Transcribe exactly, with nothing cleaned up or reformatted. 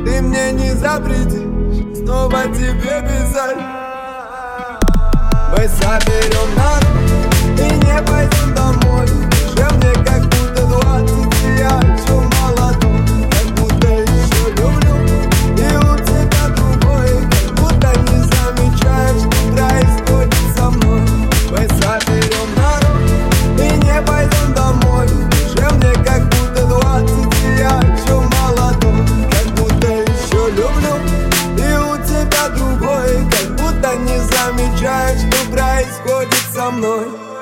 ты мне не запретишь снова тебе писать. Мы соберем народ и не пойдем домой. Уже мне как будто двадцать, и я еще молодой. Как будто еще люблю, и у тебя другой. Как будто не замечаешь, что происходит со мной. Мы соберем народ и не пойдем домой. Уже мне как будто двадцать, и я еще молодой. Как будто еще люблю, и у тебя другой. Как будто не замечаешь, что происходит со мной.